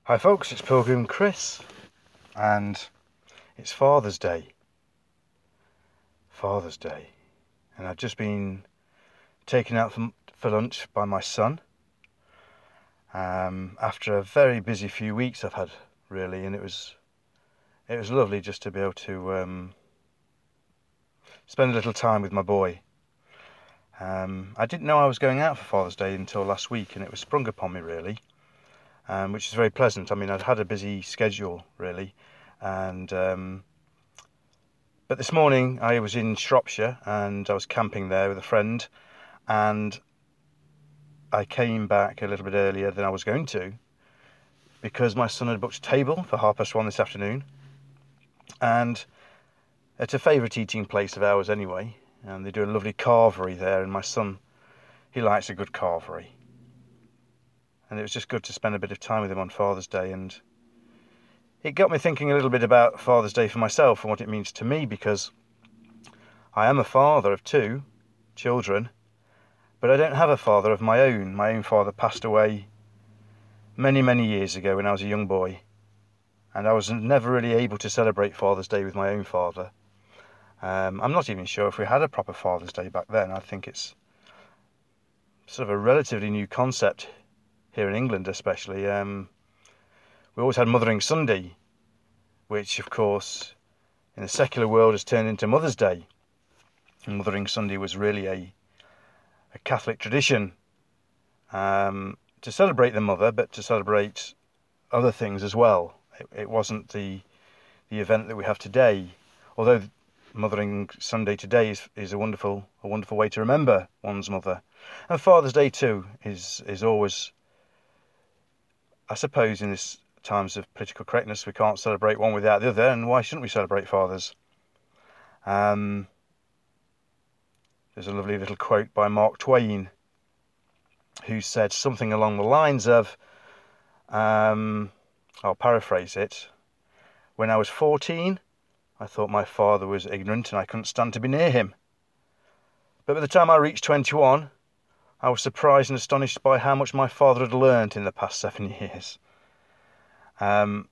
Hi folks, it's Pilgrim Chris, and it's Father's Day. And I've just been taken out for lunch by my son. After a very busy few weeks I've had, really, and it was lovely just to be able to spend a little time with my boy. I didn't know I was going out for Father's Day until last week, and it was sprung upon me, really. Which is very pleasant. I mean, I'd had a busy schedule, really, and but this morning I was in Shropshire and I was camping there with a friend, and I came back a little bit earlier than I was going to because my son had booked a table for 1:30 this afternoon, and it's a favourite eating place of ours anyway, and they do a lovely carvery there, and my son, he likes a good carvery. And it was just good to spend a bit of time with him on Father's Day, and it got me thinking a little bit about Father's Day for myself and what it means to me, because I am a father of 2 children, but I don't have a father of my own. My own father passed away many, many years ago when I was a young boy, and I was never really able to celebrate Father's Day with my own father. I'm not even sure if we had a proper Father's Day back then. I think it's sort of a relatively new concept here in England, especially. We always had Mothering Sunday, which of course in the secular world has turned into Mother's Day. And Mothering Sunday was really a Catholic tradition to celebrate the mother, but to celebrate other things as well. It wasn't the event that we have today, although Mothering Sunday today is a wonderful way to remember one's mother. And Father's Day too is always, I suppose, in this times of political correctness, we can't celebrate one without the other, and why shouldn't we celebrate fathers? There's a lovely little quote by Mark Twain, who said something along the lines of, I'll paraphrase it, "When I was 14, I thought my father was ignorant and I couldn't stand to be near him. But by the time I reached 21, I was surprised and astonished by how much my father had learnt in the past 7 years." And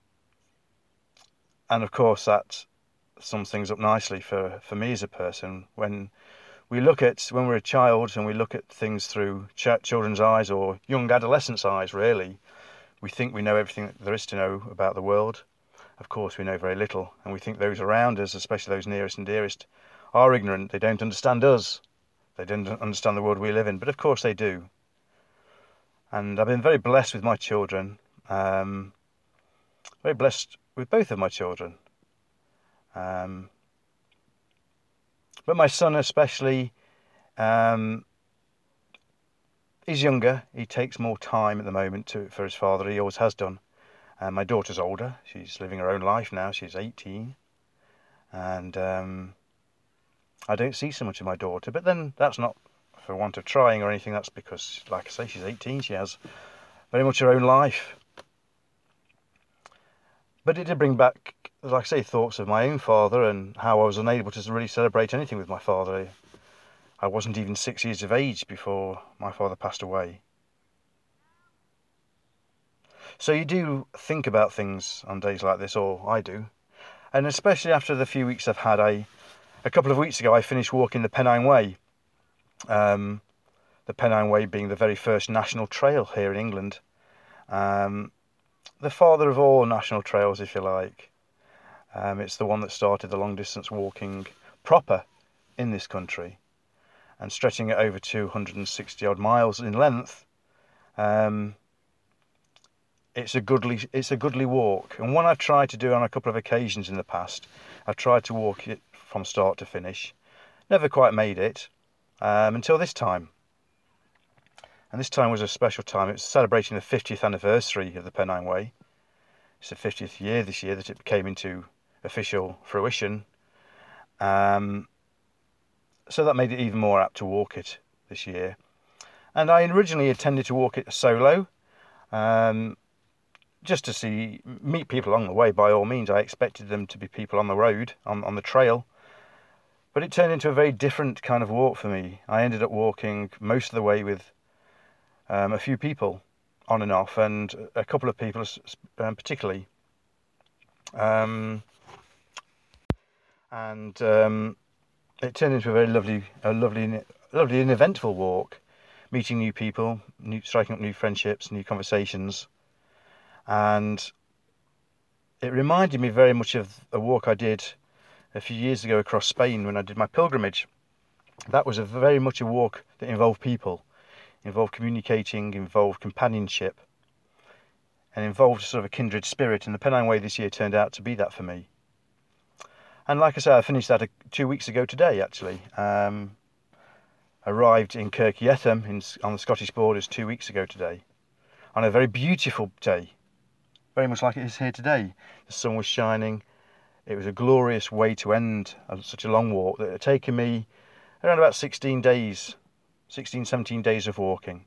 of course that sums things up nicely for me as a person. When we're a child and we look at things through children's eyes, or young adolescents' eyes really, we think we know everything that there is to know about the world. Of course we know very little, and we think those around us, especially those nearest and dearest, are ignorant. They don't understand us. They don't understand the world we live in, but of course they do. And I've been very blessed with my children, very blessed with both of my children. But my son especially, he's younger. He takes more time at the moment for his father. He always has done. My daughter's older. She's living her own life now. She's 18. And I don't see so much of my daughter. But then that's not for want of trying or anything. That's because, like I say, she's 18. She has very much her own life. But it did bring back, like I say, thoughts of my own father and how I was unable to really celebrate anything with my father. I wasn't even 6 years of age before my father passed away. So you do think about things on days like this, or I do. And especially after the few weeks I've had, a couple of weeks ago I finished walking the Pennine Way. The Pennine Way being the very first national trail here in England. The father of all national trails, if you like. It's the one that started the long distance walking proper in this country, and stretching it over 260 odd miles in length. It's a goodly walk, and one I've tried to do on a couple of occasions in the past. I've tried to walk it from start to finish. Never quite made it until this time. And this time was a special time. It was celebrating the 50th anniversary of the Pennine Way. It's the 50th year this year that it came into official fruition. So that made it even more apt to walk it this year. And I originally intended to walk it solo, just to meet people along the way. By all means, I expected them to be people on the road, on the trail. But it turned into a very different kind of walk for me. I ended up walking most of the way with a few people, on and off, and a couple of people particularly. And it turned into a very lovely and eventful walk, meeting new people, striking up new friendships, new conversations. And it reminded me very much of a walk I did a few years ago across Spain when I did my pilgrimage. That was very much a walk that involved people, involved communicating, involved companionship, and involved sort of a kindred spirit. And the Pennine Way this year turned out to be that for me. And like I say, I finished that 2 weeks ago today, actually. Arrived in Kirky Etham on the Scottish borders 2 weeks ago today, on a very beautiful day, very much like it is here today. The sun was shining. It was a glorious way to end such a long walk that had taken me around about 16, 17 days of walking.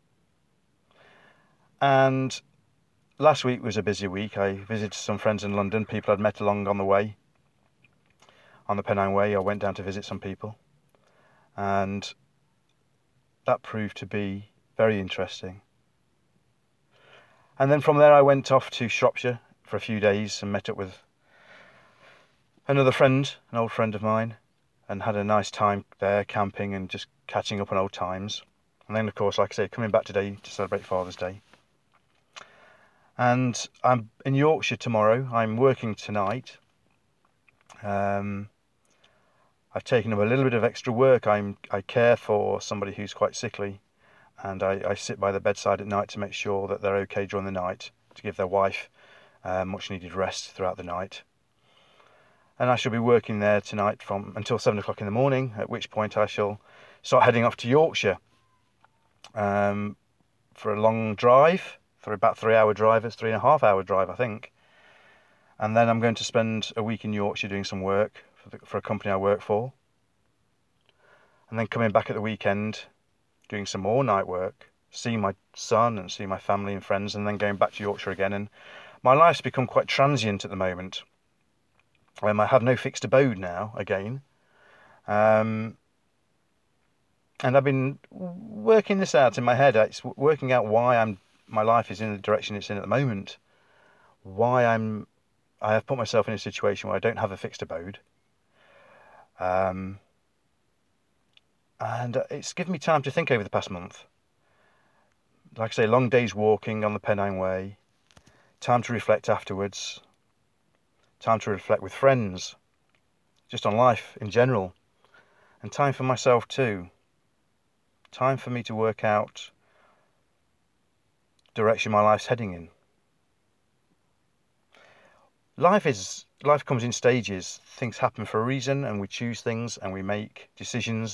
And last week was a busy week. I visited some friends in London, people I'd met along on the way. On the Pennine Way, I went down to visit some people. And that proved to be very interesting. And then from there I went off to Shropshire for a few days and met up with another friend, an old friend of mine, and had a nice time there camping and just catching up on old times. And then, of course, like I say, coming back today to celebrate Father's Day. And I'm in Yorkshire tomorrow. I'm working tonight. I've taken up a little bit of extra work. I care for somebody who's quite sickly, and I sit by the bedside at night to make sure that they're okay during the night, to give their wife much needed rest throughout the night. And I shall be working there tonight until 7 o'clock in the morning, at which point I shall start heading off to Yorkshire for a long drive, for about 3-hour drive. It's 3.5-hour drive, I think. And then I'm going to spend a week in Yorkshire doing some work for a company I work for. And then coming back at the weekend, doing some more night work, seeing my son and seeing my family and friends, and then going back to Yorkshire again. And my life's become quite transient at the moment. I have no fixed abode now, again. And I've been working this out in my head. It's working out why my life is in the direction it's in at the moment. Why I have put myself in a situation where I don't have a fixed abode. And it's given me time to think over the past month. Like I say, long days walking on the Pennine Way, time to reflect afterwards, time to reflect with friends, just on life in general, and time for myself too. Time for me to work out the direction my life's heading in. Life comes in stages. Things happen for a reason, and we choose things and we make decisions.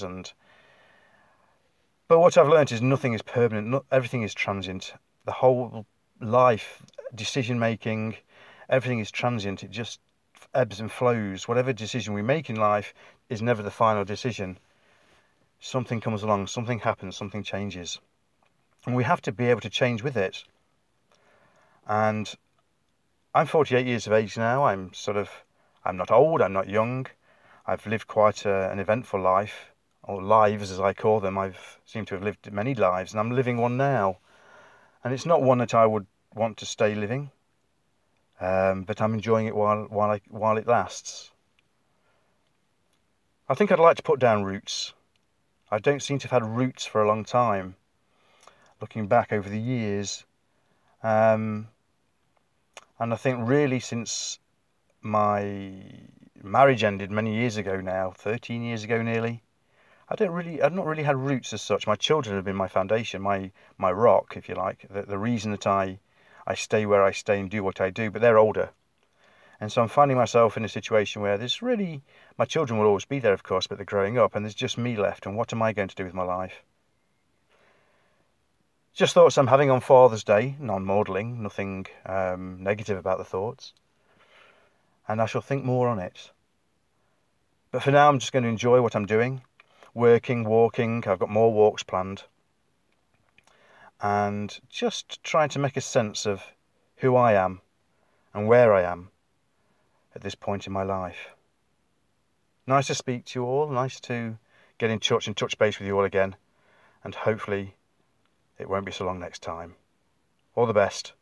But what I've learned is nothing is permanent. Everything is transient. The whole life, decision making, everything is transient. It just ebbs and flows. Whatever decision we make in life is never the final decision. Something comes along, something happens, something changes, and we have to be able to change with it. And I'm 48 years of age now. I'm not old, I'm not young. I've lived quite an eventful life, or lives as I call them. I've seemed to have lived many lives, and I'm living one now. And it's not one that I would want to stay living, but I'm enjoying it while it lasts. I think I'd like to put down roots. I don't seem to have had roots for a long time, looking back over the years. And I think really since my marriage ended many years ago now, 13 years ago nearly, I've not really had roots as such. My children have been my foundation, my rock, if you like, the reason that I stay where I stay and do what I do, but they're older. And so I'm finding myself in a situation where my children will always be there, of course, but they're growing up and there's just me left. And what am I going to do with my life? Just thoughts I'm having on Father's Day, non-maudling, nothing negative about the thoughts. And I shall think more on it. But for now, I'm just going to enjoy what I'm doing. Working, walking, I've got more walks planned. And just trying to make a sense of who I am and where I am at this point in my life. Nice to speak to you all, nice to get in touch and touch base with you all again, and hopefully it won't be so long next time. All the best.